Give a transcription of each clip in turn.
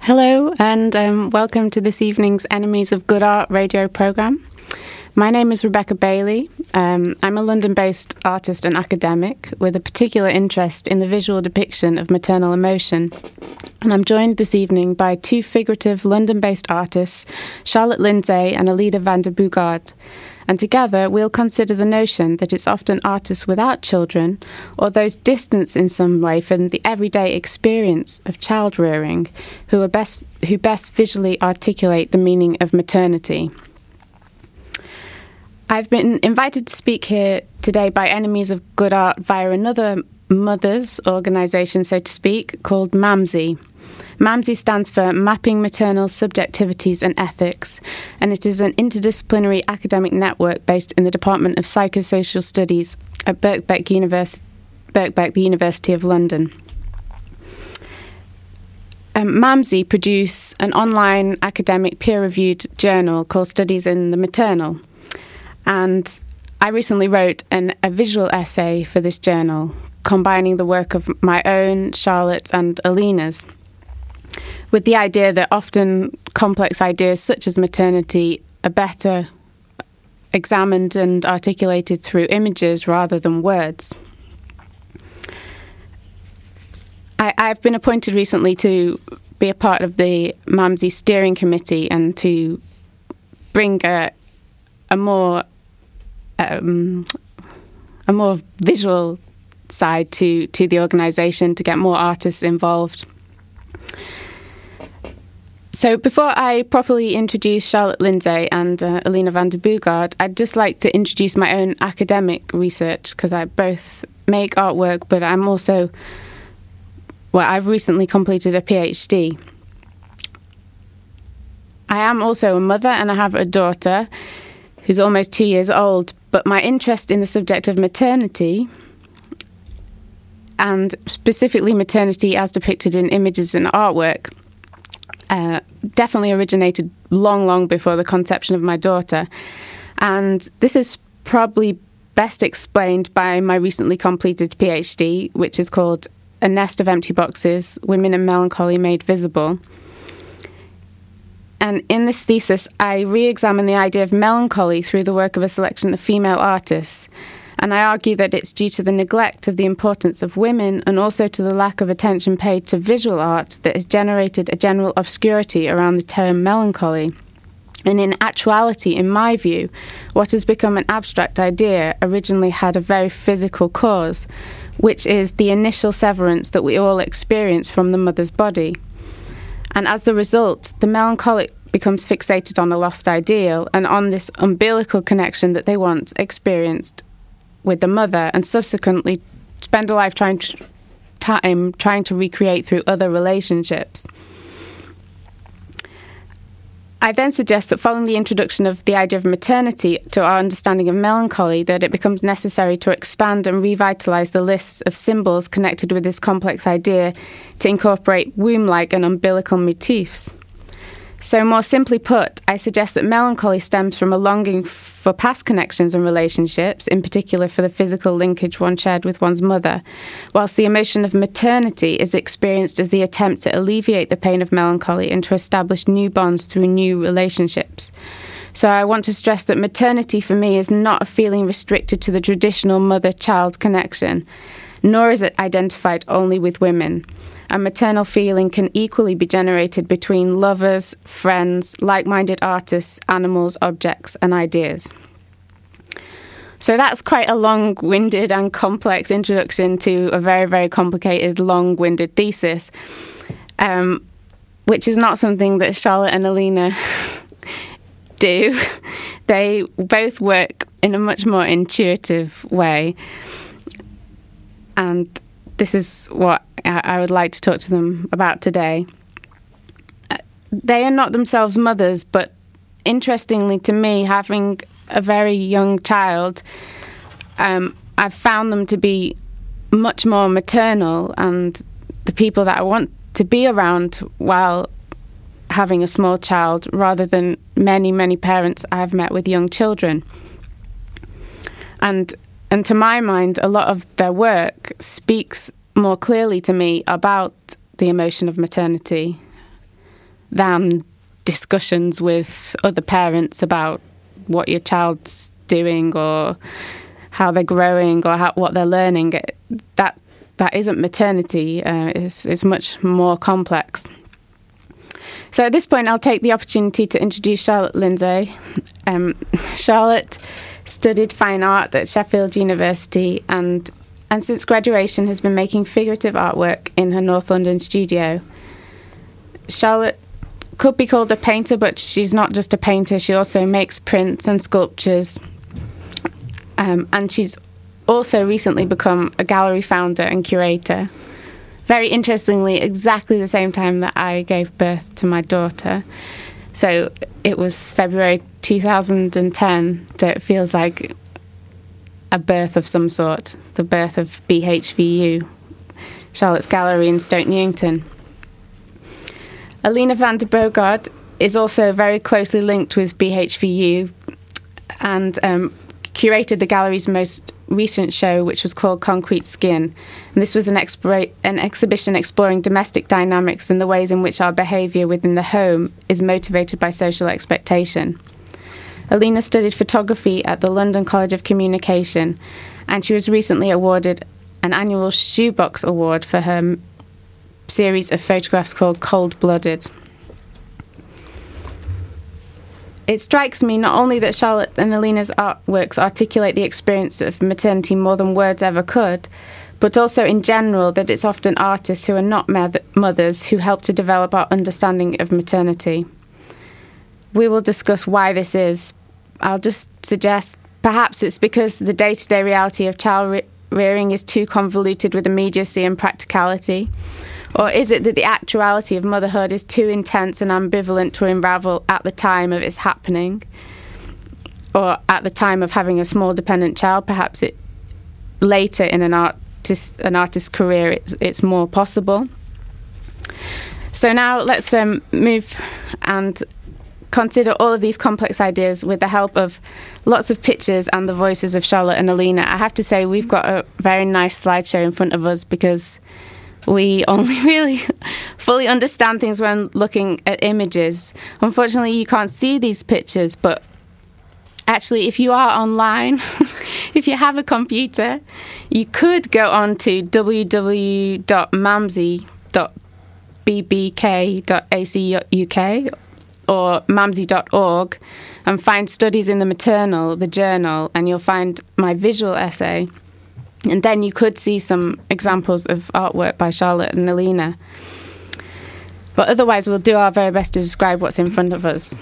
Hello, and welcome to this evening's Enemies of Good Art radio programme. My name is Rebecca Bailey. I'm a London-based artist and academic with a particular interest in the visual depiction of maternal emotion. And I'm joined this evening by two figurative London-based artists, Charlotte Lindsay and Alida van der Boogaard. And together we'll consider the notion that it's often artists without children, or those distanced in some way from the everyday experience of child rearing, who best visually articulate the meaning of maternity. I've been invited to speak here today by Enemies of Good Art via another mothers organisation, so to speak, called MAMSI. MAMSI stands for Mapping Maternal Subjectivities and Ethics, and it is an interdisciplinary academic network based in the Department of Psychosocial Studies at Birkbeck, the University of London. MAMSI produce an online academic peer-reviewed journal called Studies in the Maternal, and I recently wrote a visual essay for this journal, combining the work of my own, Charlotte's and Alina's, with the idea that often complex ideas such as maternity are better examined and articulated through images rather than words. I've been appointed recently to be a part of the MAMSI steering committee and to bring a more visual side to the organisation, to get more artists involved. So before I properly introduce Charlotte Lindsay and Alida van der Boogaard, I'd just like to introduce my own academic research, because I both make artwork, but I've recently completed a PhD. I am also a mother, and I have a daughter who's almost 2 years old, but my interest in the subject of maternity, and specifically maternity as depicted in images and artwork, definitely originated long before the conception of my daughter. And this is probably best explained by my recently completed PhD, which is called A Nest of Empty Boxes, Women and Melancholy Made Visible. And in this thesis, I re-examine the idea of melancholy through the work of a selection of female artists. And I argue that it's due to the neglect of the importance of women and also to the lack of attention paid to visual art that has generated a general obscurity around the term melancholy. And in actuality, in my view, what has become an abstract idea originally had a very physical cause, which is the initial severance that we all experience from the mother's body. And as the result, the melancholic becomes fixated on a lost ideal and on this umbilical connection that they once experienced with the mother, and subsequently spend a life trying to recreate through other relationships. I then suggest that following the introduction of the idea of maternity to our understanding of melancholy, that it becomes necessary to expand and revitalise the lists of symbols connected with this complex idea to incorporate womb-like and umbilical motifs. So more simply put, I suggest that melancholy stems from a longing for past connections and relationships, in particular for the physical linkage one shared with one's mother, whilst the emotion of maternity is experienced as the attempt to alleviate the pain of melancholy and to establish new bonds through new relationships. So I want to stress that maternity for me is not a feeling restricted to the traditional mother-child connection, nor is it identified only with women. A maternal feeling can equally be generated between lovers, friends, like-minded artists, animals, objects, and ideas. So that's quite a long-winded and complex introduction to a very, very complicated, long-winded thesis, which is not something that Charlotte and Alina do. They both work in a much more intuitive way. And this is what I would like to talk to them about today. They are not themselves mothers, but interestingly to me, having a very young child, I've found them to be much more maternal and the people that I want to be around while having a small child, rather than many parents I have met with young children. And to my mind, a lot of their work speaks more clearly to me about the emotion of maternity. than discussions with other parents about what your child's doing or how they're growing or what they're learning. That isn't maternity. It's much more complex. So at this point, I'll take the opportunity to introduce Charlotte Lindsay. Charlotte studied fine art at Sheffield University and since graduation has been making figurative artwork in her North London studio. Charlotte could be called a painter, but she's not just a painter. She also makes prints and sculptures. And she's also recently become a gallery founder and curator. Very interestingly, exactly the same time that I gave birth to my daughter. So it was February 2010, so it feels like a birth of some sort, the birth of BHVU, Charlotte's Gallery in Stoke Newington. Alina van der Boogaard is also very closely linked with BHVU and curated the gallery's most recent show, which was called Concrete Skin. And this was an exhibition exploring domestic dynamics and the ways in which our behaviour within the home is motivated by social expectation. Alina studied photography at the London College of Communication, and she was recently awarded an annual Shoebox Award for her series of photographs called Cold Blooded. It strikes me not only that Charlotte and Alina's artworks articulate the experience of maternity more than words ever could, but also in general that it's often artists who are not mothers who help to develop our understanding of maternity. We will discuss why this is. I'll just suggest perhaps it's because the day-to-day reality of child rearing is too convoluted with immediacy and practicality. Or is it that the actuality of motherhood is too intense and ambivalent to unravel at the time of its happening? Or at the time of having a small dependent child, perhaps it later in an artist's career it's more possible. So now let's move and consider all of these complex ideas with the help of lots of pictures and the voices of Charlotte and Alina. I have to say we've got a very nice slideshow in front of us because we only really fully understand things when looking at images. Unfortunately, you can't see these pictures, but actually, if you are online, if you have a computer, you could go on to www.mamsie.bbk.ac.uk or mamsie.org and find Studies in the Maternal, the journal, and you'll find my visual essay. And then you could see some examples of artwork by Charlotte and Alina. But otherwise, we'll do our very best to describe what's in front of us.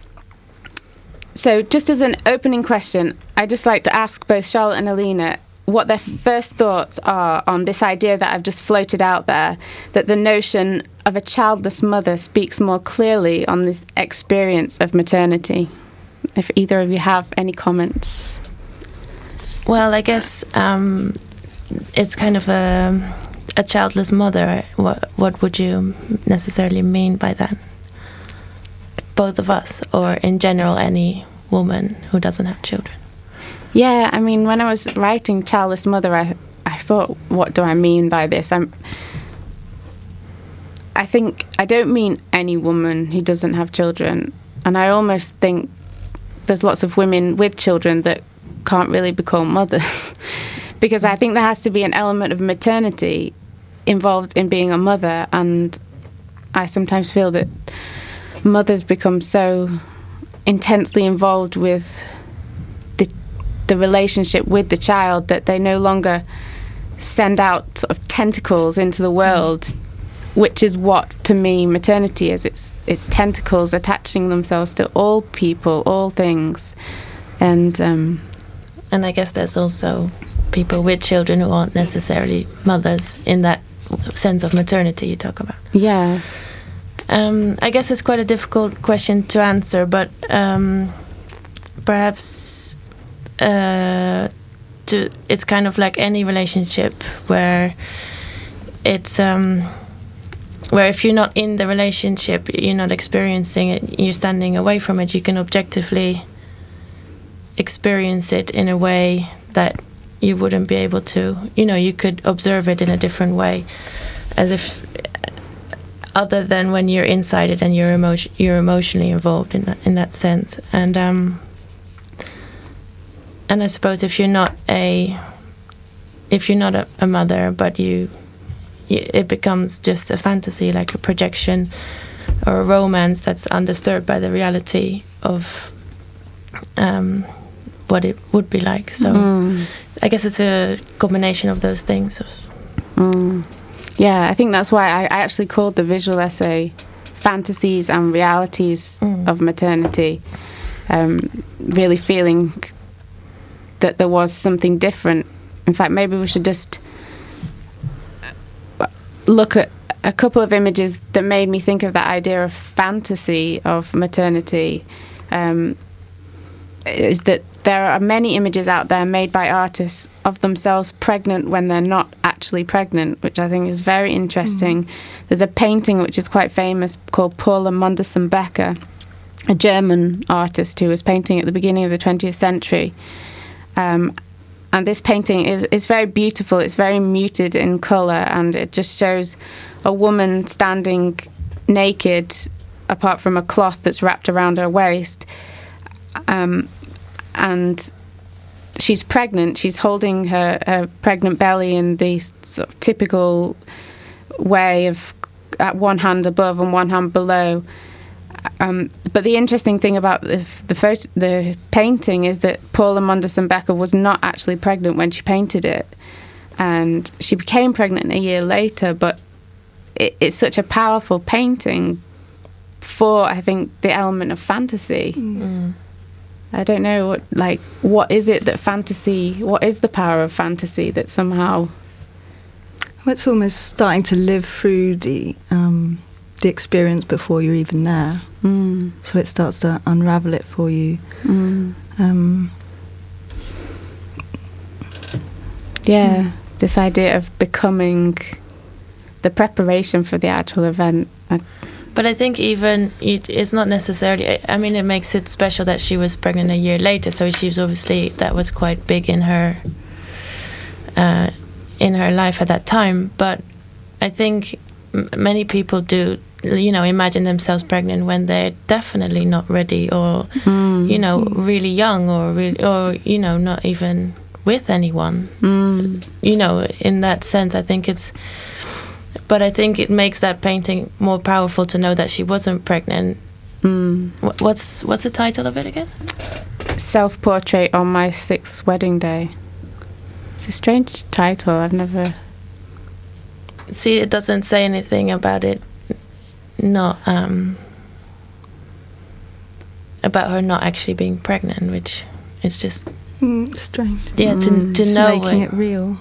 So just as an opening question, I'd just like to ask both Charlotte and Alina what their first thoughts are on this idea that I've just floated out there, that the notion of a childless mother speaks more clearly on this experience of maternity. If either of you have any comments. Well, I guess it's kind of a childless mother. What would you necessarily mean by that? Both of us, or in general, any woman who doesn't have children? Yeah, I mean, when I was writing childless mother, I thought, what do I mean by this? I think I don't mean any woman who doesn't have children, and I almost think there's lots of women with children that can't really become mothers because I think there has to be an element of maternity involved in being a mother, and I sometimes feel that mothers become so intensely involved with the relationship with the child that they no longer send out sort of tentacles into the world, which is what to me maternity is. It's tentacles attaching themselves to all people, all things, and I guess there's also people with children who aren't necessarily mothers in that sense of maternity you talk about. Yeah. I guess it's quite a difficult question to answer, but perhaps it's kind of like any relationship where it's where if you're not in the relationship, you're not experiencing it, you're standing away from it, you can objectively experience it in a way that you wouldn't be able to. You could observe it in a different way, as if other than when you're inside it and you're emotionally involved in that sense. And I suppose if you're not a mother, but it becomes just a fantasy, like a projection or a romance that's undisturbed by the reality of what it would be like. So I guess it's a combination of those things. Yeah, I think that's why I actually called the visual essay Fantasies and Realities of Maternity, really feeling that there was something different. In fact, maybe we should just look at a couple of images that made me think of that idea of fantasy of maternity. Is that there are many images out there made by artists of themselves pregnant when they're not actually pregnant, which I think is very interesting. There's a painting which is quite famous called Paula Monderson-Becker, a German artist who was painting at the beginning of the 20th century. And this painting is very beautiful. It's very muted in colour, and it just shows a woman standing naked apart from a cloth that's wrapped around her waist. And she's pregnant. She's holding her pregnant belly in the sort of typical way of at one hand above and one hand below. But the interesting thing about the painting is that Paula Monderson-Becker was not actually pregnant when she painted it, and she became pregnant a year later. But it's such a powerful painting for, I think, the element of fantasy. I don't know what is it that fantasy? What is the power of fantasy that somehow? Well, it's almost starting to live through the experience before you're even there. So it starts to unravel it for you. This idea of becoming the preparation for the actual event. But I think even it's not necessarily. I mean, it makes it special that she was pregnant a year later. So she was obviously, that was quite big in her life at that time. But I think many people do, imagine themselves pregnant when they're definitely not ready, or really young, or not even with anyone. In that sense, I think it's. But I think it makes that painting more powerful to know that she wasn't pregnant. What's the title of it again? Self-Portrait on My 6th Wedding Day. It's a strange title. I've never... See, it doesn't say anything about it not... about her not actually being pregnant, which is just... strange. Yeah, to know... making it real.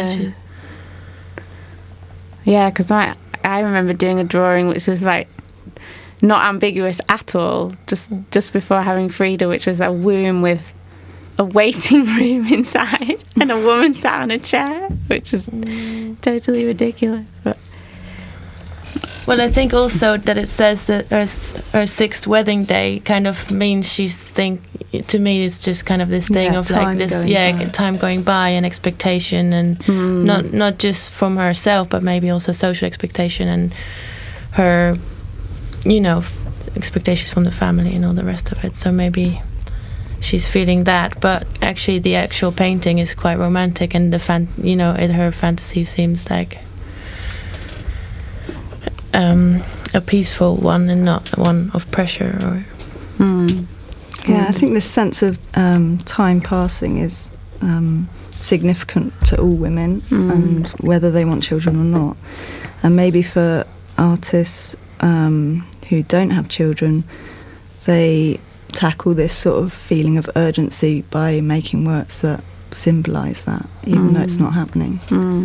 Yeah, because I remember doing a drawing which was like not ambiguous at all, just before having Frida, which was a womb with a waiting room inside and a woman sat on a chair, which was totally ridiculous. But well, I think also that it says that her 6th wedding day kind of means to me it's just kind of this thing of like this time going by and expectation, and not just from herself but maybe also social expectation and her expectations from the family and all the rest of it. So maybe she's feeling that, but actually the actual painting is quite romantic, and her fantasy seems like a peaceful one and not one of pressure or I think this sense of time passing is significant to all women, and whether they want children or not. And maybe for artists who don't have children, they tackle this sort of feeling of urgency by making works that symbolise that, even though it's not happening.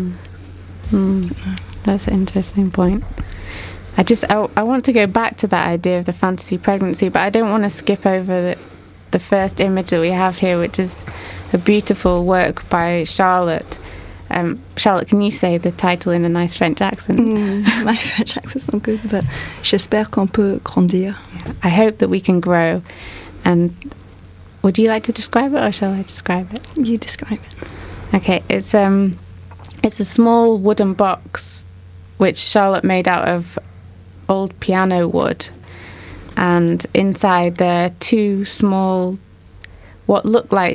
That's an interesting point. I want to go back to that idea of the fantasy pregnancy, but I don't want to skip over the first image that we have here, which is a beautiful work by Charlotte. Charlotte, can you say the title in a nice French accent? My French accent's not good, but j'espère qu'on peut grandir. I hope that we can grow. And would you like to describe it, or shall I describe it? You describe it. Okay, it's a small wooden box which Charlotte made out of old piano wood, and inside there are two small, what look like,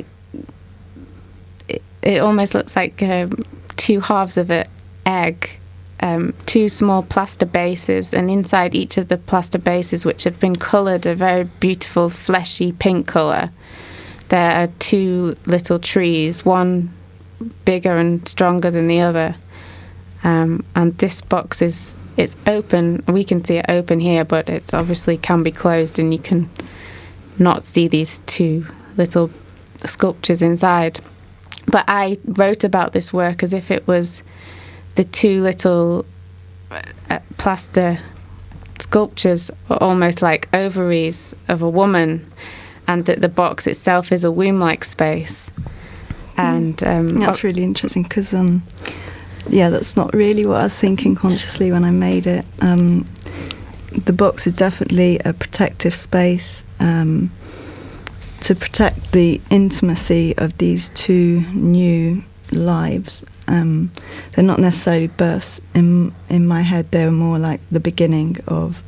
it almost looks like two halves of an egg, two small plaster bases, and inside each of the plaster bases, which have been coloured a very beautiful fleshy pink colour, there are two little trees, one bigger and stronger than the other. And this box it's open. We can see it open here, but it obviously can be closed, and you can not see these two little sculptures inside. But I wrote about this work as if it was the two little plaster sculptures, almost like ovaries of a woman, and that the box itself is a womb-like space. And that's really interesting, because that's not really what I was thinking consciously when I made it. The box is definitely a protective space to protect the intimacy of these two new lives. They're not necessarily births. In my head, they were more like the beginning of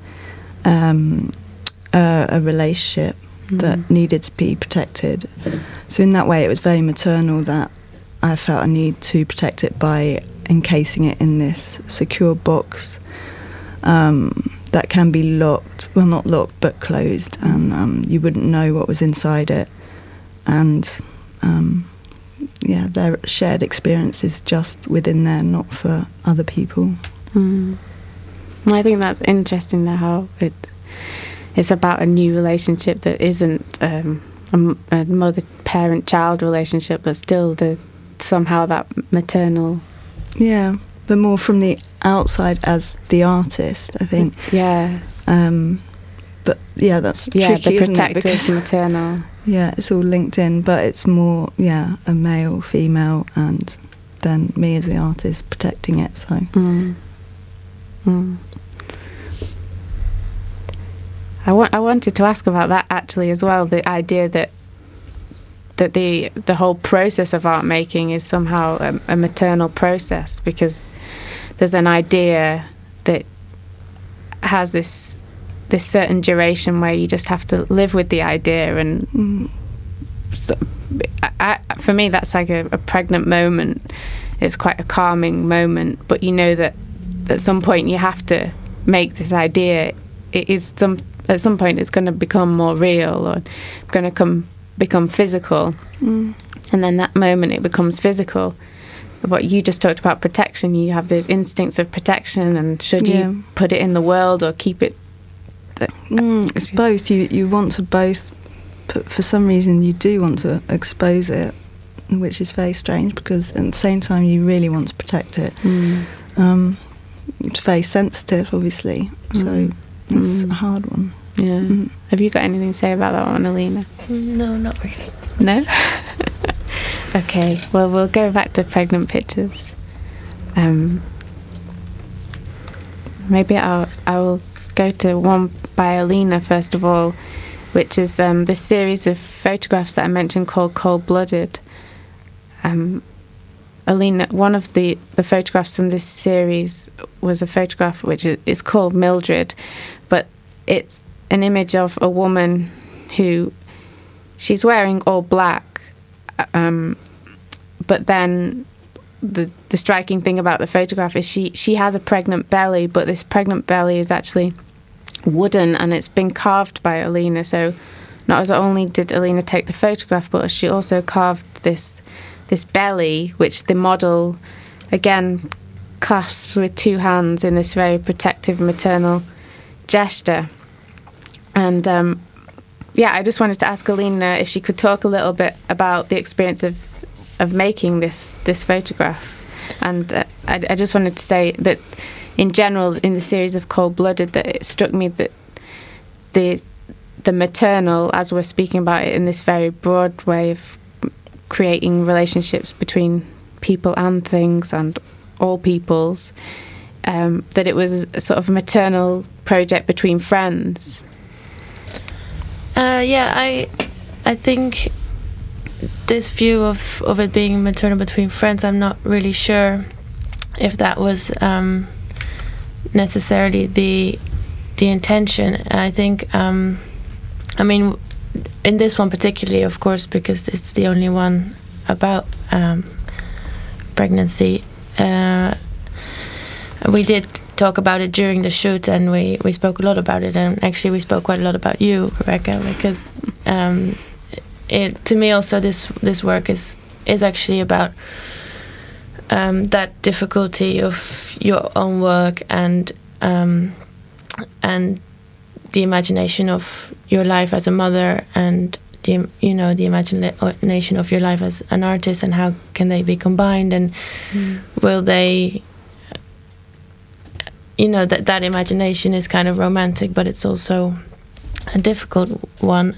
a relationship that needed to be protected. So in that way, it was very maternal that I felt a need to protect it by encasing it in this secure box that can be locked, well, not locked, but closed, and you wouldn't know what was inside it. And their shared experience is just within there, not for other people. I think that's interesting, though, how it's about a new relationship that isn't a mother-parent-child relationship, but still somehow that maternal. Yeah, but more from the outside as the artist, I think. Yeah. But yeah, that's tricky, the isn't it? Because maternal. Yeah, it's all linked in, but it's more, a male, female, and then me as the artist protecting it, so. I wanted to ask about that actually as well, the idea that the whole process of art making is somehow a maternal process, because there's an idea that has this certain duration where you just have to live with the idea, and so for me that's like a pregnant moment. It's quite a calming moment, but you know that at some point you have to make this idea. At some point it's going to become more real, or going to become physical, and then that moment it becomes physical. What you just talked about, protection, you have those instincts of protection, and should you put it in the world or keep it? It's both. You want to both, but for some reason you do want to expose it, which is very strange, because at the same time you really want to protect it. It's very sensitive, obviously, so it's a hard one. Yeah. Have you got anything to say about that one, Alina? No, not really. No? Okay, well, we'll go back to pregnant pictures. Maybe I will go to one by Alina first of all, which is this series of photographs that I mentioned called Cold-Blooded. Alina, one of the photographs from this series was a photograph which is called Mildred, but it's an image of a woman who, she's wearing all black, but then the striking thing about the photograph is she has a pregnant belly, but this pregnant belly is actually wooden, and it's been carved by Alina. So not only did Alina take the photograph, but she also carved this belly, which the model again clasps with two hands in this very protective maternal gesture. And I just wanted to ask Alina if she could talk a little bit about the experience of making this photograph. And I just wanted to say that in general, in the series of Cold-Blooded, that it struck me that the maternal, as we're speaking about it in this very broad way of creating relationships between people and things and all peoples, that it was a sort of maternal project between friends. I think this view of it being maternal between friends, I'm not really sure if that was necessarily the the intention. I think, I mean, in this one particularly, of course, because it's the only one about pregnancy. We did talk about it during the shoot, and we spoke a lot about it. And actually, we spoke quite a lot about you, Rebecca, because to me also this work is actually about that difficulty of your own work and the imagination of your life as a mother, and the imagination of your life as an artist, and how can they be combined, and will they, that imagination is kind of romantic, but it's also a difficult one.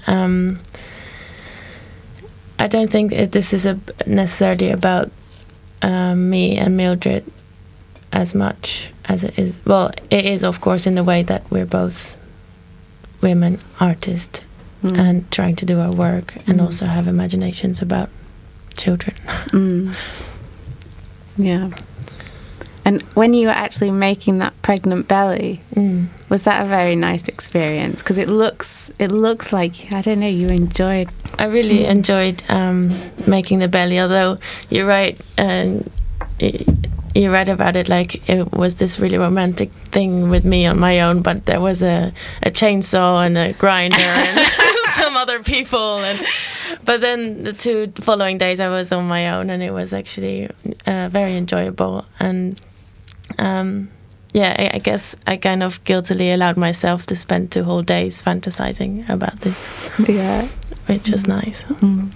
I don't think this is necessarily about me and Mildred as much as it is. Well, it is, of course, in the way that we're both women artists and trying to do our work and also have imaginations about children. Yeah. And when you were actually making that pregnant belly, was that a very nice experience? Because it looks like, I don't know, you enjoyed. I really enjoyed making the belly. Although you're right, you're right about it. Like, it was this really romantic thing with me on my own, but there was a chainsaw and a grinder and some other people. But then the 2 following days I was on my own, and it was actually very enjoyable. And I guess I kind of guiltily allowed myself to spend 2 whole days fantasizing about this. Yeah, which was nice.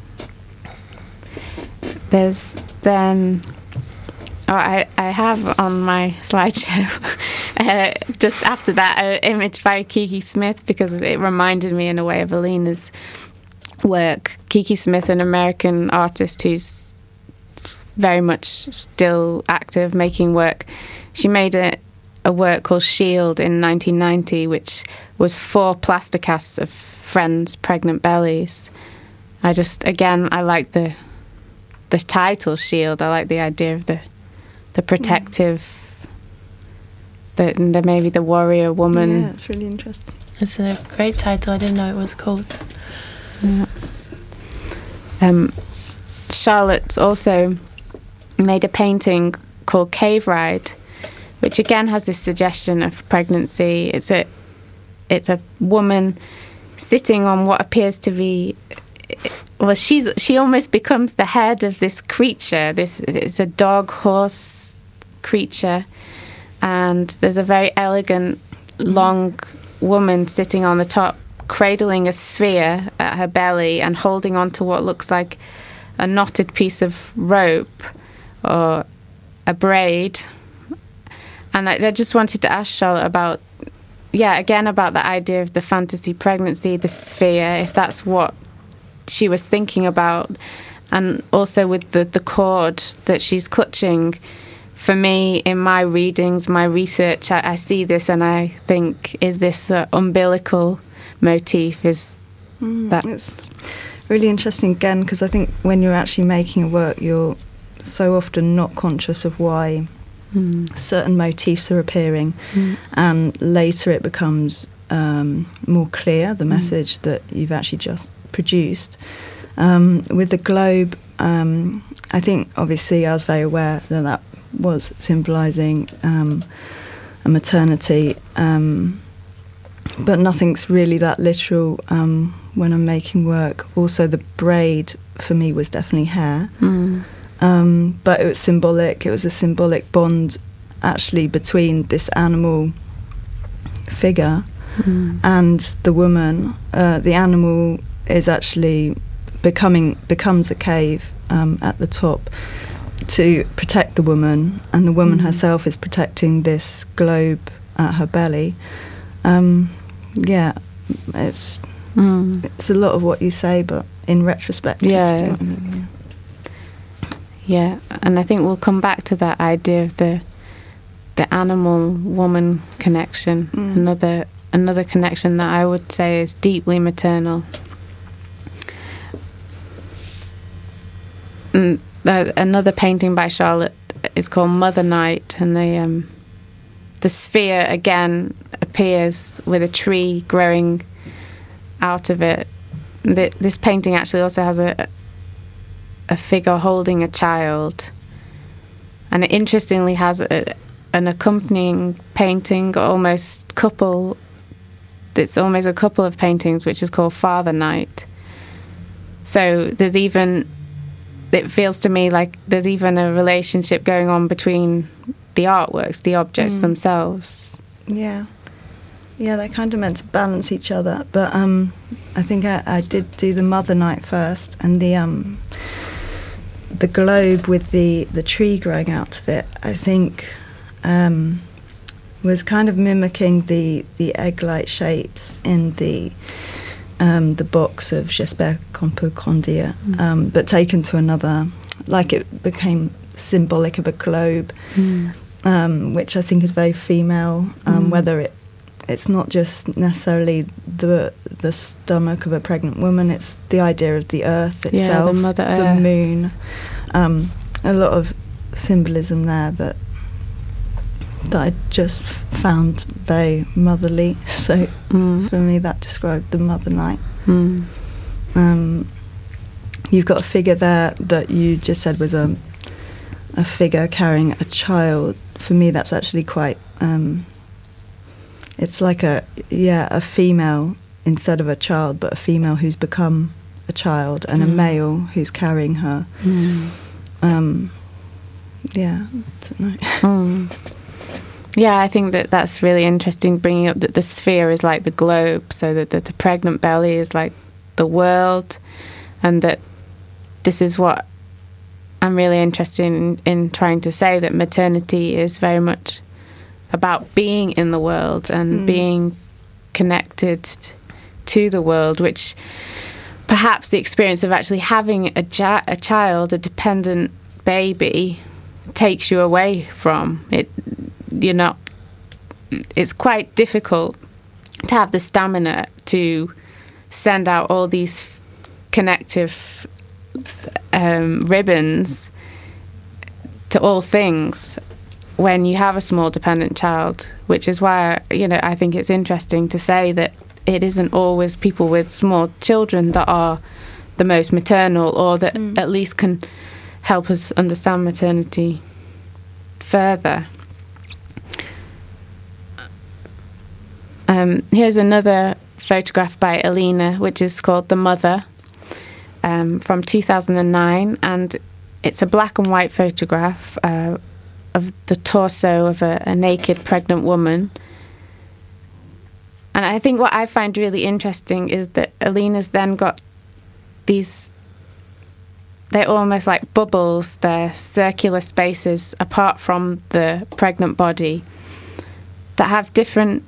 There's then. I have on my slideshow just after that an image by Kiki Smith, because it reminded me in a way of Alina's work. Kiki Smith, an American artist who's very much still active, making work. She made a work called Shield in 1990, which was 4 plaster casts of friends' pregnant bellies. I like the title Shield. I like the idea of the protective, maybe the warrior woman. Yeah, it's really interesting. It's a great title. I didn't know it was called. Yeah. Charlotte's also made a painting called Cave Ride, which again has this suggestion of pregnancy. It's a woman sitting on what appears to be. Well, she almost becomes the head of this creature. It's a dog horse creature, and there's a very elegant, long woman sitting on the top, cradling a sphere at her belly and holding on to what looks like a knotted piece of rope or a braid. And I just wanted to ask Charlotte about the idea of the fantasy pregnancy, the sphere, if that's what she was thinking about, and also with the cord that she's clutching. For me, in my readings, my research, I see this and I think, is this umbilical motif? Is that... It's really interesting again, because I think when you're actually making a work, you're so often not conscious of why certain motifs are appearing, and later it becomes more clear, the message that you've actually just produced. With the globe, I think obviously I was very aware that was symbolising a maternity, but nothing's really that literal when I'm making work. Also, the braid for me was definitely hair, but it was symbolic. It was a symbolic bond actually between this animal figure and the woman. The animal is actually becomes a cave at the top to protect the woman, and the woman herself is protecting this globe at her belly. It's a lot of what you say, but in retrospect, yeah, and I think we'll come back to that idea of the animal woman connection. Another connection that I would say is deeply maternal. Another painting by Charlotte is called Mother Night, and the sphere again appears with a tree growing out of it. This painting actually also has a figure holding a child, and it interestingly has an accompanying painting, almost couple. It's almost a couple of paintings, which is called Father Night. So it feels to me like there's even a relationship going on between the artworks, the objects themselves. Yeah, they're kind of meant to balance each other. But I think I did do the Mother Night first, and the globe with the tree growing out of it, I think, was kind of mimicking the egg-like shapes in the box of J'espère qu'on peut grandir, but taken to another, like it became symbolic of a globe, which I think is very female, whether it's not just necessarily the stomach of a pregnant woman, it's the idea of the earth itself, the Mother the Earth. moon, a lot of symbolism there that I just found very motherly. So for me, that described the Mother Night. You've got a figure there that you just said was a figure carrying a child. For me, that's actually quite... it's like a female instead of a child, but a female who's become a child, and a male who's carrying her. I don't know. Yeah, I think that's really interesting, bringing up that the sphere is like the globe, so that the pregnant belly is like the world, and that this is what I'm really interested in trying to say, that maternity is very much about being in the world and being connected to the world, which perhaps the experience of actually having a child, a dependent baby, takes you away from it. It's quite difficult to have the stamina to send out all these connective ribbons to all things when you have a small dependent child, which is why I think it's interesting to say that it isn't always people with small children that are the most maternal, or that at least can help us understand maternity further. Here's another photograph by Alina, which is called The Mother, from 2009, and it's a black and white photograph of the torso of a naked pregnant woman. And I think what I find really interesting is that Alina's then got these, they're almost like bubbles, they're circular spaces apart from the pregnant body that have different...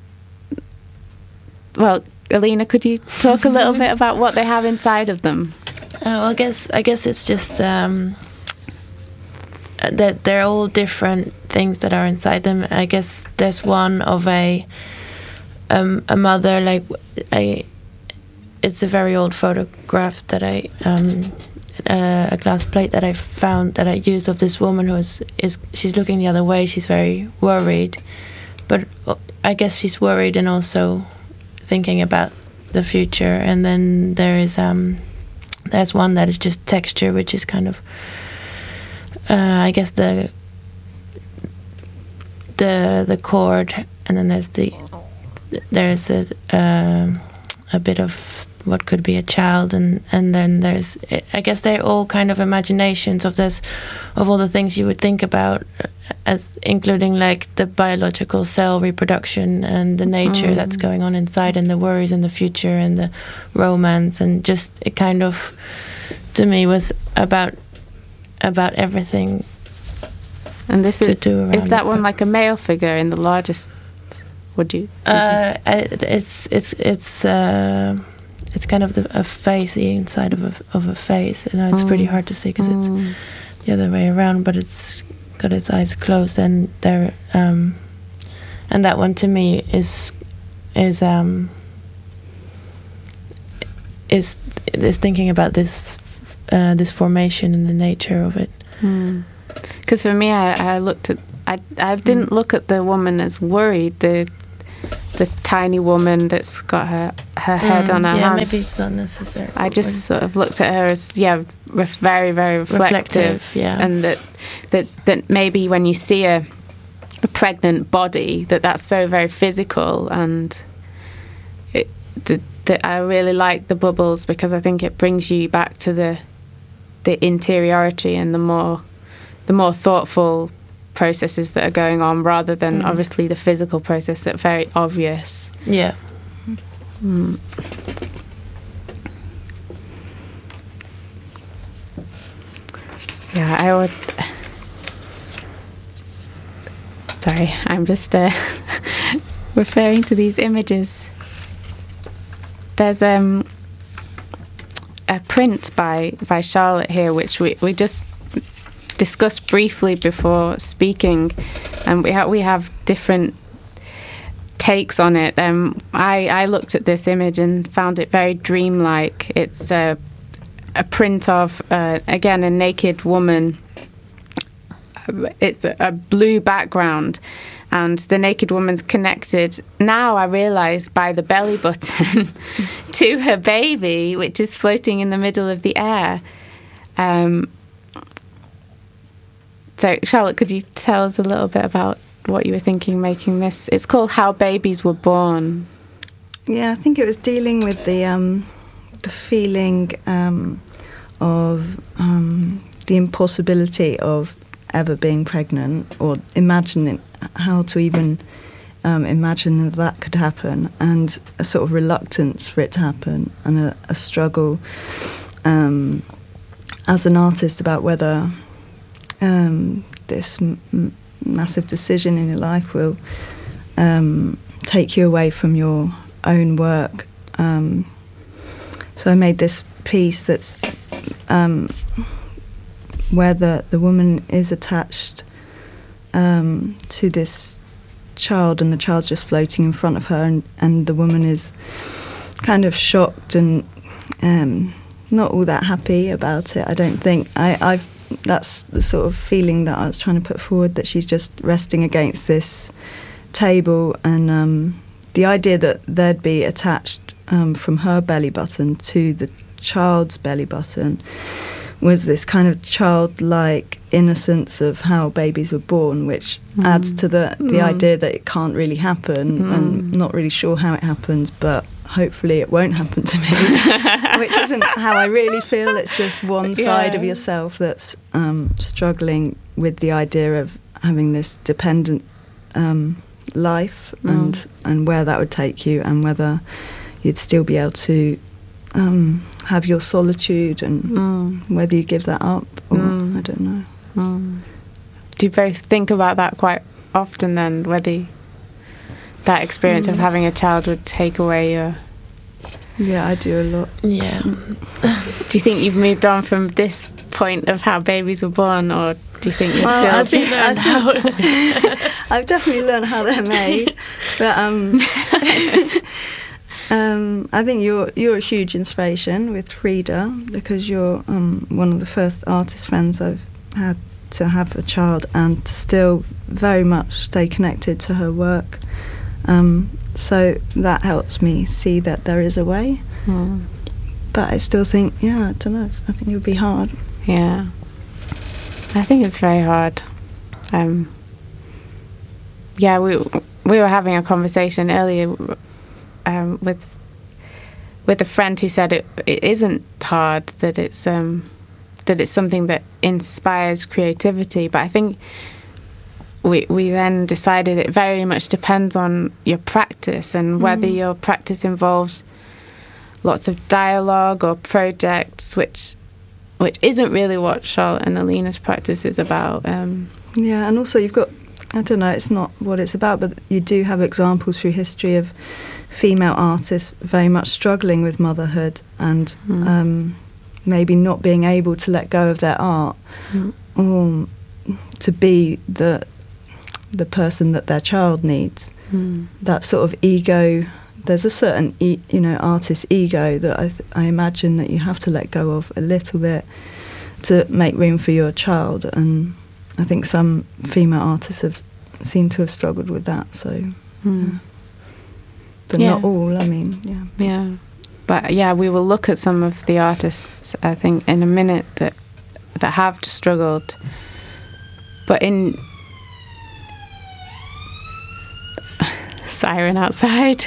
Well, Alina, could you talk a little bit about what they have inside of them? Well, I guess it's just that they're all different things that are inside them. I guess there's one of a mother, it's a very old photograph that a glass plate that I found that I used of this woman who she's looking the other way. She's very worried, but I guess she's worried and also thinking about the future. And then there's one that is just texture, which is kind of I guess the cord, and then there's a bit of what could be a child, and then there's, I guess they're all kind of imaginations of all the things you would think about, as including like the biological cell reproduction and the nature that's going on inside, and the worries in the future and the romance, and just it kind of, to me, was about everything. And this is that one like a male figure in the largest? Would you? It's kind of a face, the inside of a face. You know, it's pretty hard to see because it's the other way around, but it's got its eyes closed, and there. And that one to me is thinking about this formation and the nature of it. Because for me, I looked at I didn't look at the woman as worried. The tiny woman that's got her head on her hand. Yeah, maybe it's not necessary. I just sort of looked at her as very, very reflective. Yeah, and that maybe when you see a pregnant body, that's so very physical, and that I really like the bubbles because I think it brings you back to the interiority and the more thoughtful processes that are going on, rather than obviously the physical process that's very obvious. Yeah. Yeah, I would. Sorry, I'm just referring to these images. There's a print by Charlotte here, which we just discussed briefly before speaking, and we have different takes on it. I looked at this image and found it very dreamlike. It's a print of again a naked woman. It's a blue background, and the naked woman's connected, now I realise, by the belly button to her baby, which is floating in the middle of the air. So, Charlotte, could you tell us a little bit about what you were thinking making this? It's called How Babies Were Born. Yeah, I think it was dealing with the feeling of the impossibility of ever being pregnant, or imagining how to even imagine that could happen, and a sort of reluctance for it to happen, and a struggle as an artist about whether this massive decision in your life will take you away from your own work. So I made this piece that's where the woman is attached to this child, and the child's just floating in front of her, and the woman is kind of shocked and not all that happy about it. I don't think that's the sort of feeling that I was trying to put forward, that she's just resting against this table, and the idea that they'd be attached from her belly button to the child's belly button was this kind of childlike innocence of how babies were born, which adds to the idea that it can't really happen, and not really sure how it happens, but hopefully it won't happen to me, which isn't how I really feel. It's just one side of yourself that's struggling with the idea of having this dependent life, and where that would take you, and whether you'd still be able to have your solitude, and whether you give that up, or I don't know. Do you both think about that quite often then, whether that experience of having a child would take away your... Yeah, I do a lot. Yeah. Do you think you've moved on from this point of how babies were born, or do you think you're still... I've definitely learned how they're made, but I think you're a huge inspiration with Frida, because you're one of the first artist friends I've had to have a child, and to still very much stay connected to her work. So that helps me see that there is a way. But I still think, I don't know, I think it would be hard. Yeah. I think it's very hard. We were having a conversation earlier with a friend who said it isn't hard, that it's something that inspires creativity. But I think we then decided it very much depends on your practice, and whether your practice involves lots of dialogue or projects, which isn't really what Charlotte and Alina's practice is about. Yeah, and also you've got, I don't know, it's not what it's about, but you do have examples through history of female artists very much struggling with motherhood, and maybe not being able to let go of their art, or to be the person that their child needs. That sort of ego, there's a certain artist ego that I imagine that you have to let go of a little bit to make room for your child, and I think some female artists have seemed to have struggled with that. So, but not all. I mean, yeah. But yeah, we will look at some of the artists, I think, in a minute that have struggled. But in siren outside.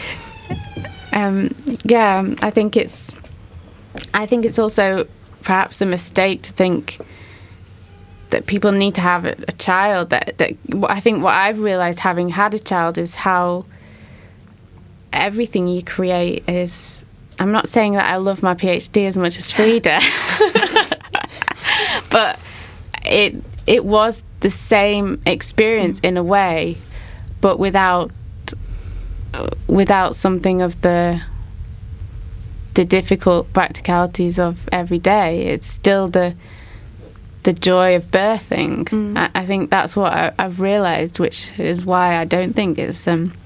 I think it's also perhaps a mistake to think that people need to have a child. That I think what I've realised having had a child is how everything you create is. I'm not saying that I love my PhD as much as Frida, but it was the same experience in a way, but without something of the difficult practicalities of every day. It's still the joy of birthing. I think that's what I've realised, which is why I don't think it's.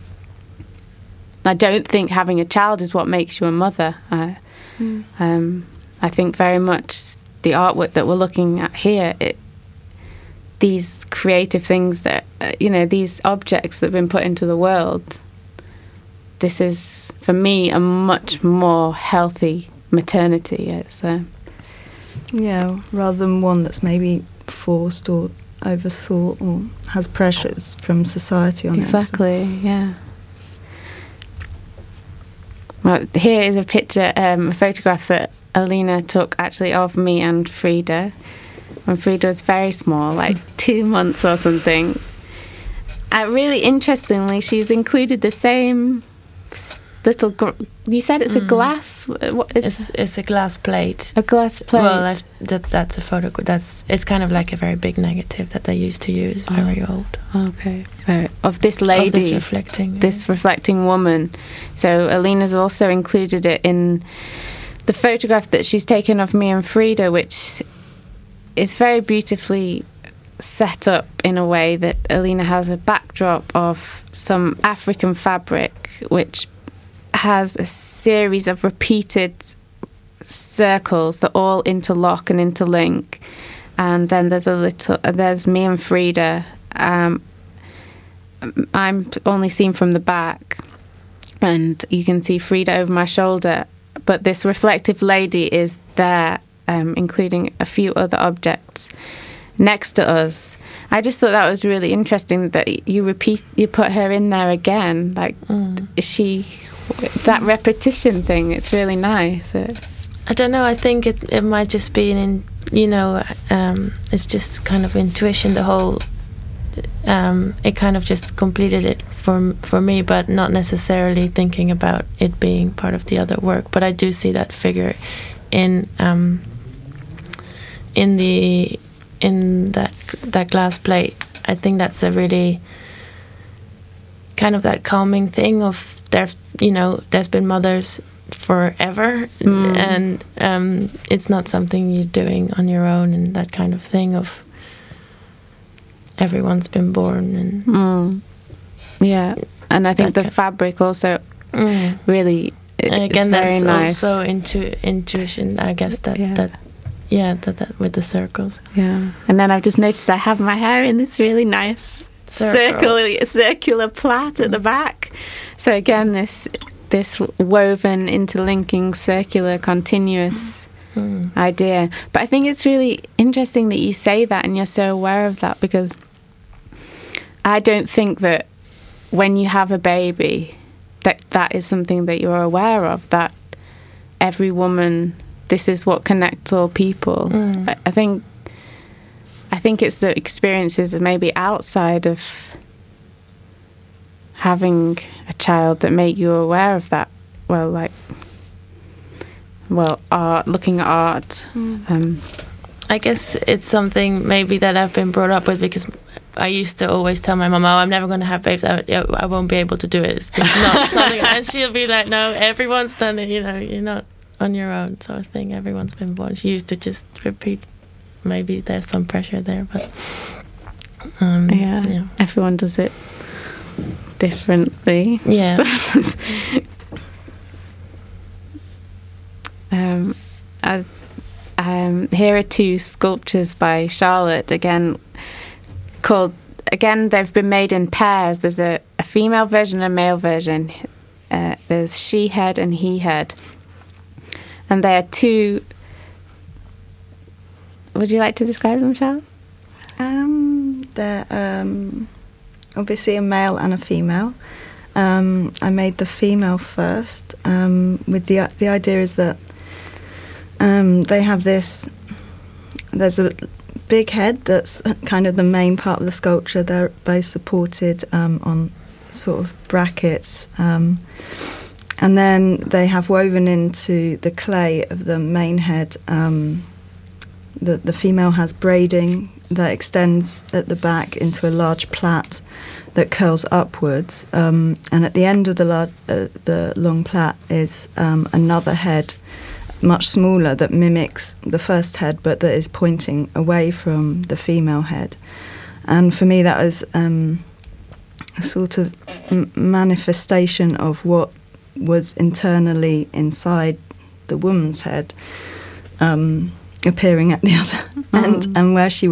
I don't think having a child is what makes you a mother. I think very much the artwork that we're looking at here, these creative things that, these objects that have been put into the world, this is, for me, a much more healthy maternity. It's rather than one that's maybe forced or overthought or has pressures from society on it. Exactly, yeah. Well, here is a picture, a photograph that Alina took actually of me and Frida when Frida was very small, like 2 months or something. Really interestingly, she's included the same little. You said it's a glass. What is? It's a glass plate. A glass plate. Well, that's a photograph. It's kind of like a very big negative that they used to use. Very old. Okay. Of this lady. Of this reflecting woman. So Alina's also included it in the photograph that she's taken of me and Frida, which is very beautifully set up in a way that Alina has a backdrop of some African fabric, which has a series of repeated circles that all interlock and interlink, and then there's me and Frida. I'm only seen from the back, and you can see Frida over my shoulder, but this reflective lady is there, including a few other objects next to us. I just thought that was really interesting that you put her in there again. Like, is she that repetition thing? It's really nice. I don't know. I think it might just be it's just kind of intuition. The whole it kind of just completed it for me, but not necessarily thinking about it being part of the other work. But I do see that figure in that glass plate. I think that's a really kind of that calming thing of there's been mothers forever, and it's not something you're doing on your own, and that kind of thing of everyone's been born. And and I think the fabric also really again, very that's nice. Also intuition, I guess, that with the circles. Yeah. And then I've just noticed I have my hair in this really nice circular plait at the back. So again, this woven, interlinking, circular, continuous idea. But I think it's really interesting that you say that and you're so aware of that, because I don't think that when you have a baby that is something that you're aware of, that every woman, this is what connects all people. I think it's the experiences maybe outside of having a child that make you aware of that. Art, looking at art. I guess it's something maybe that I've been brought up with, because I used to always tell my mum, I'm never going to have babies. I won't be able to do it. It's just not something. And she'll be like, no, everyone's done it. You're not on your own, sort of thing. Everyone's been born. She used to just repeat. Maybe there's some pressure there, but everyone does it differently. Yeah. Here are two sculptures by Charlotte. Again, called, again, they've been made in pairs. There's a female version and a male version. There's she head and he head. And they are two... Would you like to describe them, Charlotte? They're obviously a male and a female. I made the female first. With the idea is that they have this. There's a big head that's kind of the main part of the sculpture. They're both supported on sort of brackets, and then they have woven into the clay of the main head. The female has braiding that extends at the back into a large plait that curls upwards, and at the end of the long plait is another head, much smaller, that mimics the first head but that is pointing away from the female head. And for me that was a sort of manifestation of what was internally inside the woman's head, appearing at the other end, and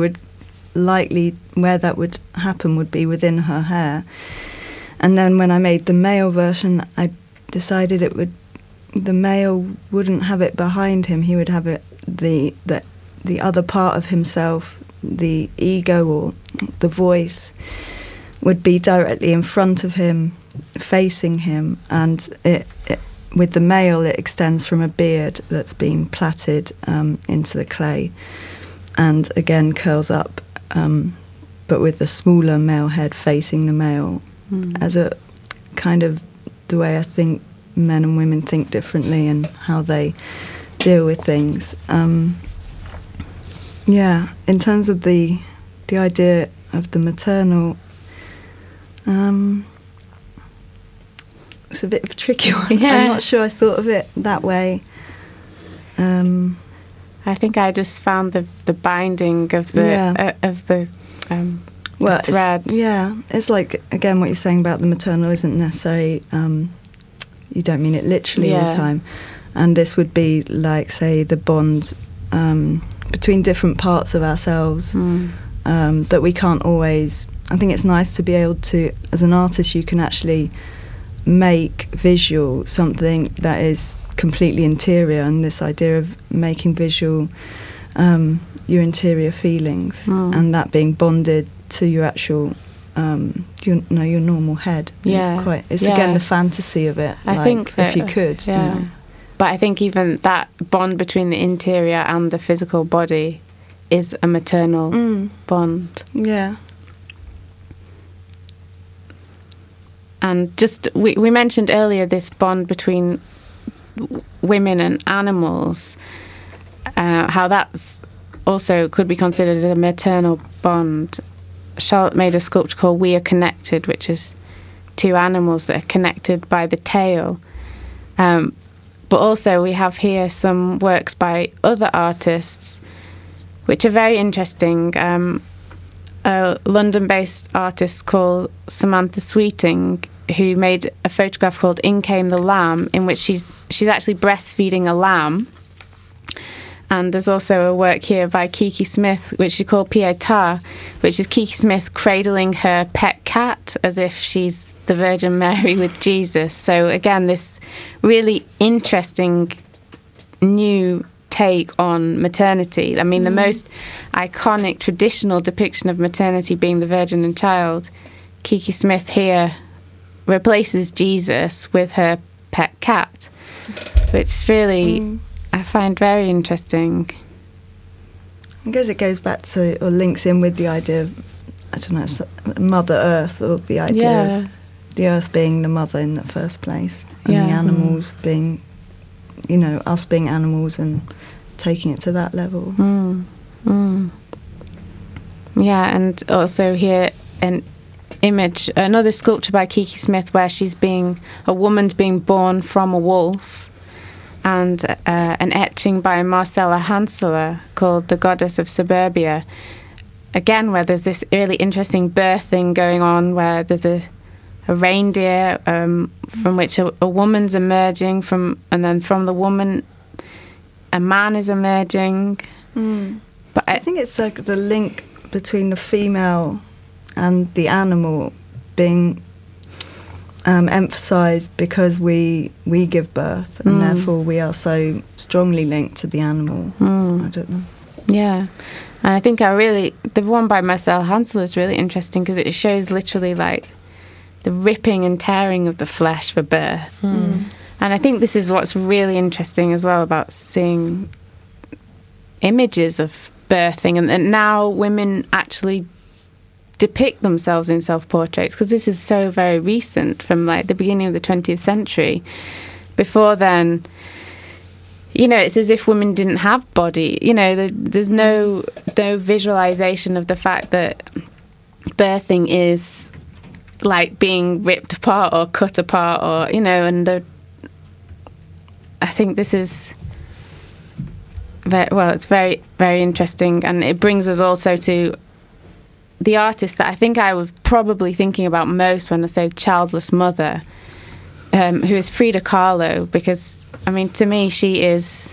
where that would happen would be within her hair. And then when I made the male version, I decided the male wouldn't have it behind him. He would have it the other part of himself, the ego or the voice, would be directly in front of him, facing him, and with the male it extends from a beard that's been plaited into the clay, and again curls up, but with the smaller male head facing the male, as a kind of the way I think men and women think differently and how they deal with things. In terms of the idea of the maternal, it's a bit of a tricky one. Yeah. I'm not sure I thought of it that way. I think I just found the binding of the thread. It's like, again, what you're saying about the maternal isn't necessarily, you don't mean it literally all the time. And this would be like, say, the bond between different parts of ourselves that we can't always... I think it's nice to be able to, as an artist, you can actually make visual something that is completely interior, and this idea of making visual your interior feelings, and that being bonded to your actual your normal head. It's again the fantasy of it. I think so, if you could, but I think even that bond between the interior and the physical body is a maternal bond. And just, we mentioned earlier this bond between women and animals, how that's also could be considered a maternal bond. Charlotte made a sculpture called We Are Connected, which is two animals that are connected by the tail. But also we have here some works by other artists, which are very interesting. A London-based artist called Samantha Sweeting, who made a photograph called In Came the Lamb, in which she's actually breastfeeding a lamb. And there's also a work here by Kiki Smith, which she called Pietà, which is Kiki Smith cradling her pet cat as if she's the Virgin Mary with Jesus. So again, this really interesting new take on maternity. I mean, the most iconic traditional depiction of maternity being the Virgin and Child, Kiki Smith here replaces Jesus with her pet cat, which really I find very interesting. I guess it goes back to, or links in with the idea of, I don't know, it's Mother Earth, or the idea of the earth being the mother in the first place, and the animals being, us being animals and taking it to that level. Yeah, and also here an image, another sculpture by Kiki Smith, where a woman's being born from a wolf, and an etching by Marcella Hanseler called The Goddess of Suburbia. Again, where there's this really interesting birthing going on, where there's a reindeer from which a woman's emerging from, and then from the woman a man is emerging. But I think it's like the link between the female and the animal being emphasised because we give birth, and therefore we are so strongly linked to the animal. I don't know. Yeah. And I think the one by Marcel Hansel is really interesting because it shows literally like the ripping and tearing of the flesh for birth. And I think this is what's really interesting as well about seeing images of birthing, and now women actually depict themselves in self-portraits, because this is so very recent, from like the beginning of the 20th century. Before then, you know, it's as if women didn't have body. You know, there's no visualization of the fact that birthing is like being ripped apart or cut apart, or, you know, and I think this is it's very, very interesting, and it brings us also to the artist that I think I was probably thinking about most when I say childless mother, who is Frida Kahlo, because, I mean, to me, she's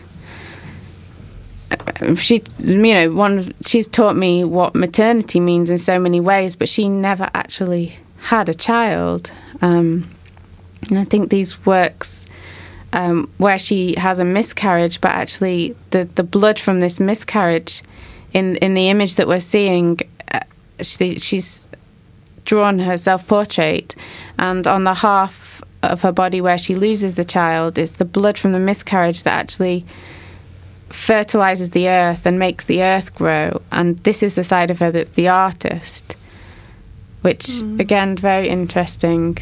taught me what maternity means in so many ways, but she never actually had a child. And I think these works where she has a miscarriage, but actually the blood from this miscarriage in the image that we're seeing, she's drawn her self-portrait, and on the half of her body where she loses the child is the blood from the miscarriage that actually fertilizes the earth and makes the earth grow. And this is the side of her that's the artist, which again, very interesting.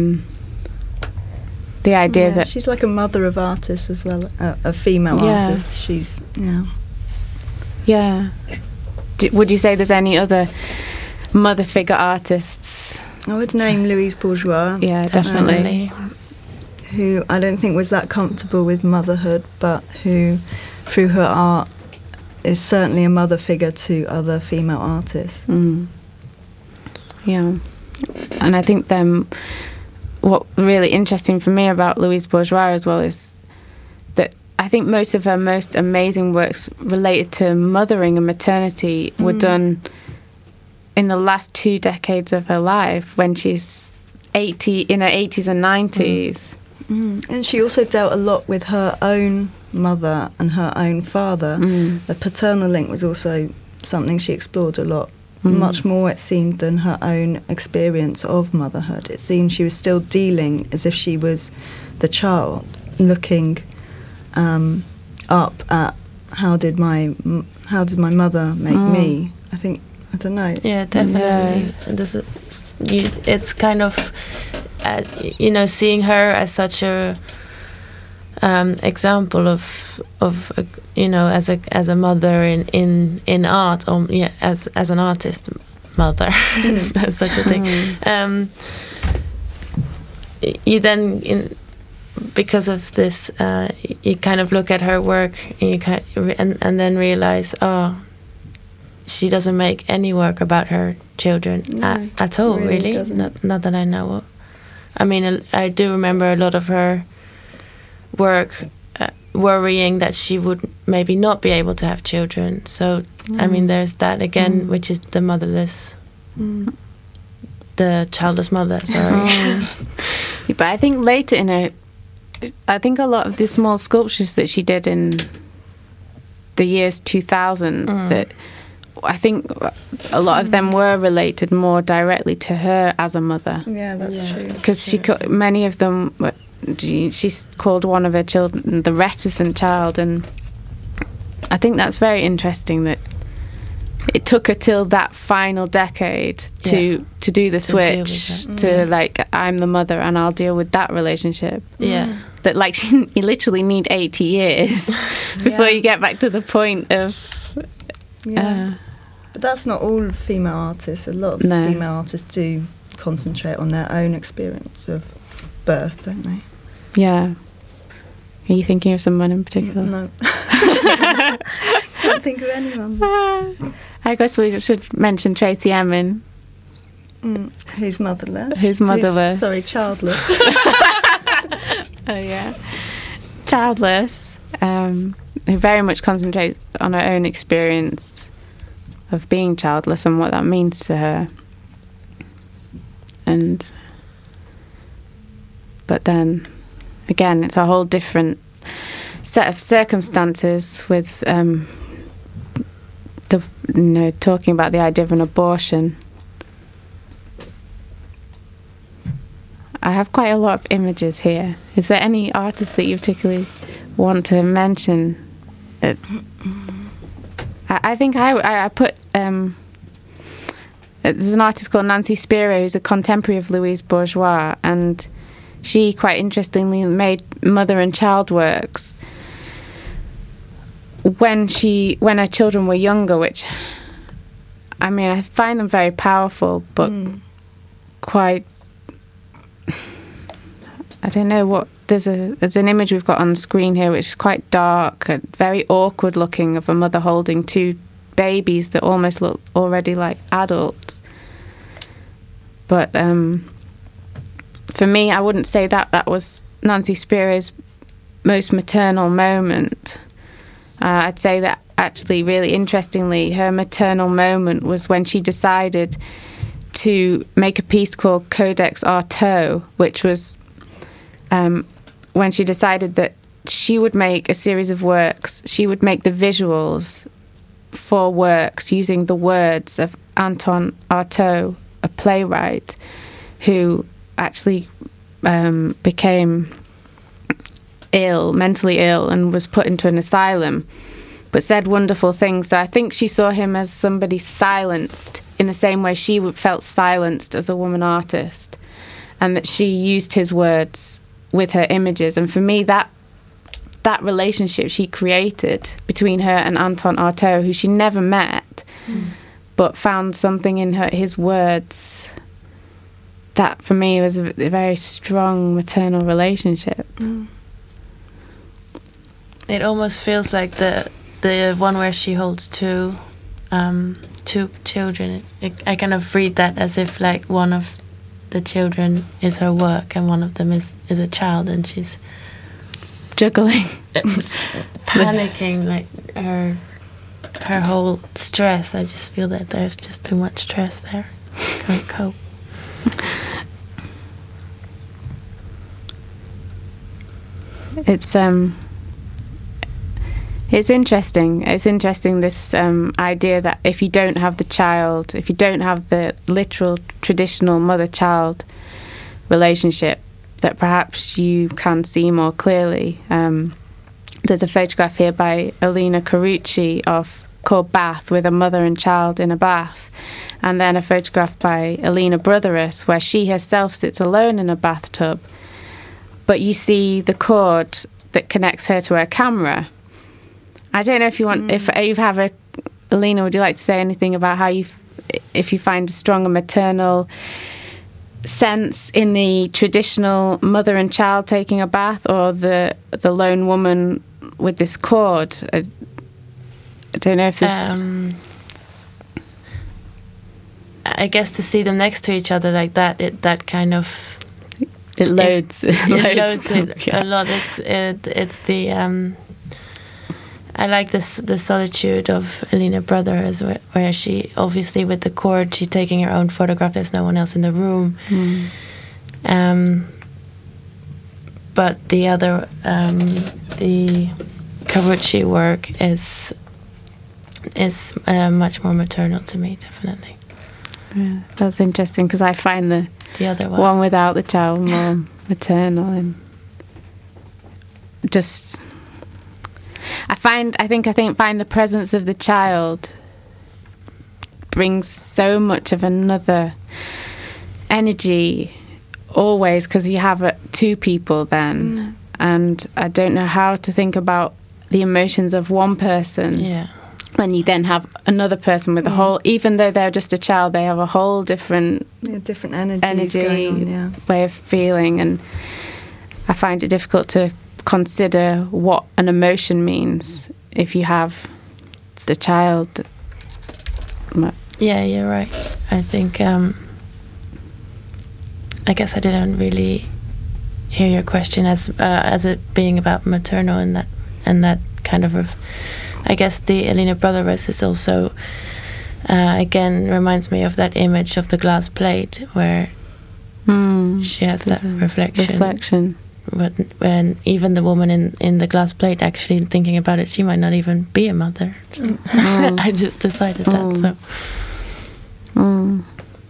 The idea that she's like a mother of artists as well, a female artist. She's would you say there's any other mother figure artists? I would name Louise Bourgeois. Yeah, definitely. Who I don't think was that comfortable with motherhood, but who, through her art, is certainly a mother figure to other female artists. Yeah, and I think what really interesting for me about Louise Bourgeois as well is that I think most of her most amazing works related to mothering and maternity were done in the last 2 decades of her life, when she's in her 80s and 90s. And she also dealt a lot with her own mother and her own father. The paternal link was also something she explored a lot, much more, it seemed, than her own experience of motherhood. It seemed she was still dealing as if she was the child, looking up at how did my mother make me. I don't know. Yeah, definitely. It's kind of, seeing her as such a example of as a mother in art, or as an artist mother. That's such a thing. You then, because of this, you kind of look at her work and then realize, she doesn't make any work about her children at all, really. Not that I know of. I mean, I do remember a lot of her work worrying that she would maybe not be able to have children. So, I mean, there's that again, which is the motherless, the childless mother, sorry. But I think later in her, I think a lot of the small sculptures that she did in the years 2000s, that I think a lot of them were related more directly to her as a mother. Yeah, that's true. Because many of them, she's called one of her children the reticent child, and I think that's very interesting that it took her till that final decade to do the switch to like, I'm the mother and I'll deal with that relationship. Yeah. That like you literally need 80 years before you get back to the point of... But that's not all female artists. A lot of female artists do concentrate on their own experience of birth, don't they? Yeah. Are you thinking of someone in particular? No. Can't think of anyone. I guess we should mention Tracey Emin. Who's motherless. Childless. Oh, yeah. Childless. Who very much concentrates on her own experience of being childless and what that means to her. but then again, it's a whole different set of circumstances with talking about the idea of an abortion. I have quite a lot of images here. Is there any artist that you particularly want to mention? I think I put... there's an artist called Nancy Spiro who's a contemporary of Louise Bourgeois, and she quite interestingly made mother and child works when her children were younger, which, I mean, I find them very powerful, but quite... I don't know what... There's an image we've got on the screen here which is quite dark and very awkward looking, of a mother holding two babies that almost look already like adults. But for me, I wouldn't say that was Nancy Spiro's most maternal moment. I'd say that actually, really interestingly, her maternal moment was when she decided to make a piece called Codex Artaud, which was when she decided that she would make a series of works. She would make the visuals for works using the words of Anton Artaud, a playwright who actually became mentally ill, and was put into an asylum, but said wonderful things. So I think she saw him as somebody silenced in the same way she felt silenced as a woman artist, and that she used his words with her images. And for me, that relationship she created between her and Anton Artaud, who she never met, but found something in his words, that for me was a very strong maternal relationship. It almost feels like the one where she holds two children. I kind of read that as if like one of the children is her work and one of them is a child, and she's juggling, panicking, like her whole stress. I just feel that there's just too much stress there. Can't cope. It's interesting. It's interesting, this idea that if you don't have the child, if you don't have the literal traditional mother-child relationship, that perhaps you can see more clearly. There's a photograph here by Elena Carucci called Bath, with a mother and child in a bath, and then a photograph by Elena Brotherus where she herself sits alone in a bathtub, but you see the cord that connects her to her camera. I don't know if you want, if you have Elena, would you like to say anything about how if you find a stronger maternal sense in the traditional mother and child taking a bath, or the lone woman with this cord? I don't know if this... I guess to see them next to each other like that, that kind of... It loads. It loads a lot. It's the... I like the solitude of Elena Brothers, where she, obviously with the cord, she's taking her own photograph. There's no one else in the room. But the other, the Carucci work is much more maternal to me, definitely. Yeah, that's interesting, because I find the other one without the child more maternal, and just... I find the presence of the child brings so much of another energy always, because you have two people then, and I don't know how to think about the emotions of one person. Yeah. When you then have another person with a whole, even though they're just a child, they have a whole different energy going on, way of feeling, and I find it difficult to consider what an emotion means if you have the child. Yeah, you're right. I think I guess I didn't really hear your question as it being about maternal and that kind of I guess the Elena Brothers is also again reminds me of that image of the glass plate, where she has that reflection. Reflection. But when even the woman in the glass plate actually thinking about it, she might not even be a mother. I just decided that. So.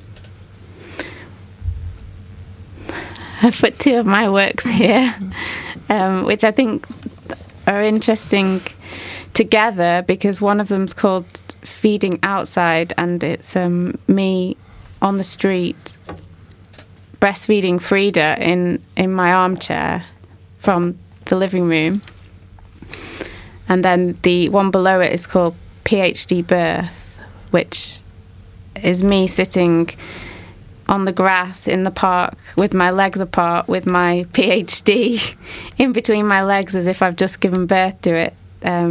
I've put 2 of my works here, which I think are interesting together, because one of them's called Feeding Outside, and it's me on the street breastfeeding Frida in my armchair from the living room. And then the one below it is called PhD Birth, which is me sitting on the grass in the park with my legs apart, with my PhD in between my legs as if I've just given birth to it.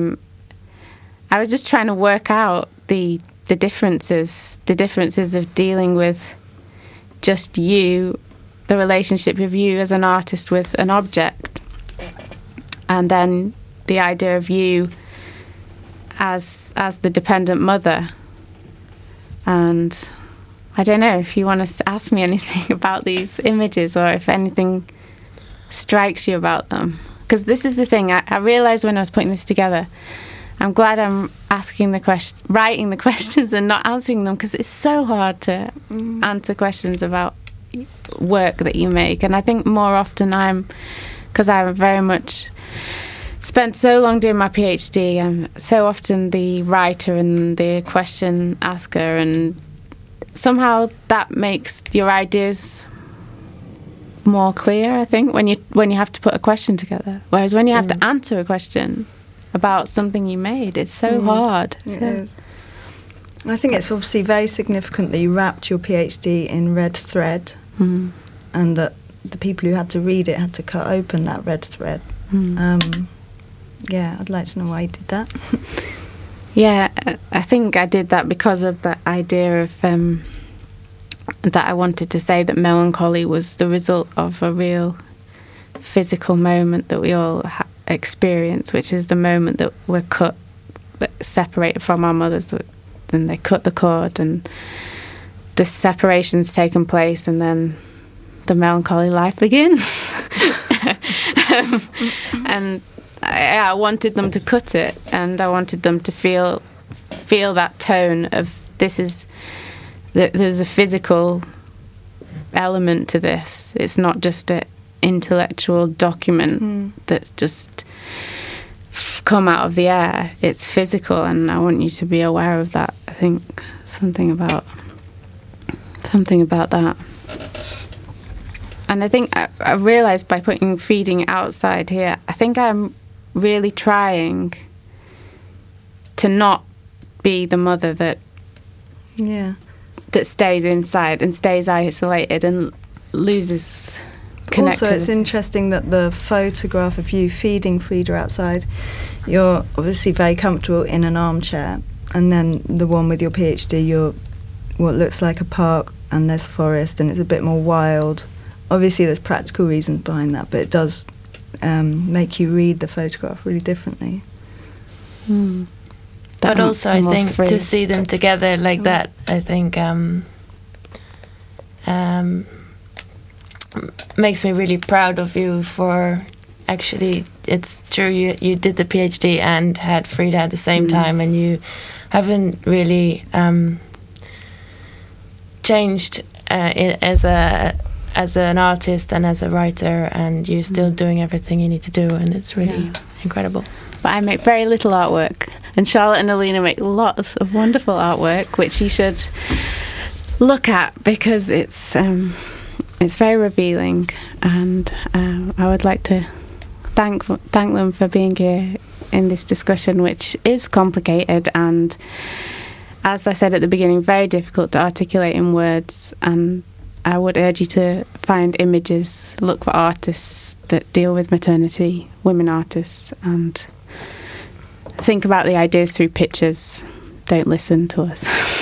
I was just trying to work out the differences of dealing with just you, the relationship of you as an artist with an object, and then the idea of you as the dependent mother. And I don't know if you want to ask me anything about these images, or if anything strikes you about them. Because this is the thing, I realised when I was putting this together, I'm glad I'm asking writing the questions and not answering them, because it's so hard to answer questions about work that you make. And I think more often because I'm very much spent so long doing my PhD, I'm so often the writer and the question asker, and somehow that makes your ideas more clear, I think, when you have to put a question together. Whereas when you have to answer a question about something you made, it's so hard. It is. I think it's obviously very significant that you wrapped your PhD in red thread, and that the people who had to read it had to cut open that red thread. Yeah, I'd like to know why you did that. Yeah, I think I did that because of the idea of that I wanted to say that melancholy was the result of a real physical moment that we all experience, which is the moment that we're separated from our mothers. Then they cut the cord, and the separation's taken place, and then the melancholy life begins. And I wanted them to cut it, and I wanted them to feel that tone of there's a physical element to this. It's not just an intellectual document that's just come out of the air. It's physical, and I want you to be aware of that. I think something about that. And I think I realised by putting Feeding Outside here, I think I'm really trying to not be the mother that stays inside and stays isolated and loses connectivity. Also, it's interesting that the photograph of you feeding Frida outside, you're obviously very comfortable in an armchair, and then the one with your PhD, you're what looks like a park, and there's forest, and it's a bit more wild. Obviously, there's practical reasons behind that, but it does make you read the photograph really differently. But also, I think to see them together like that, I think makes me really proud of you for actually. It's true, you did the PhD and had Frida at the same time, and you haven't really changed as an artist and as a writer, and you're still doing everything you need to do, and it's really incredible. But I make very little artwork, and Charlotte and Alina make lots of wonderful artwork, which you should look at, because it's very revealing, and I would like to thank them for being here in this discussion, which is complicated and, as I said at the beginning, very difficult to articulate in words. And I would urge you to find images, look for artists that deal with maternity, women artists, and think about the ideas through pictures. Don't listen to us.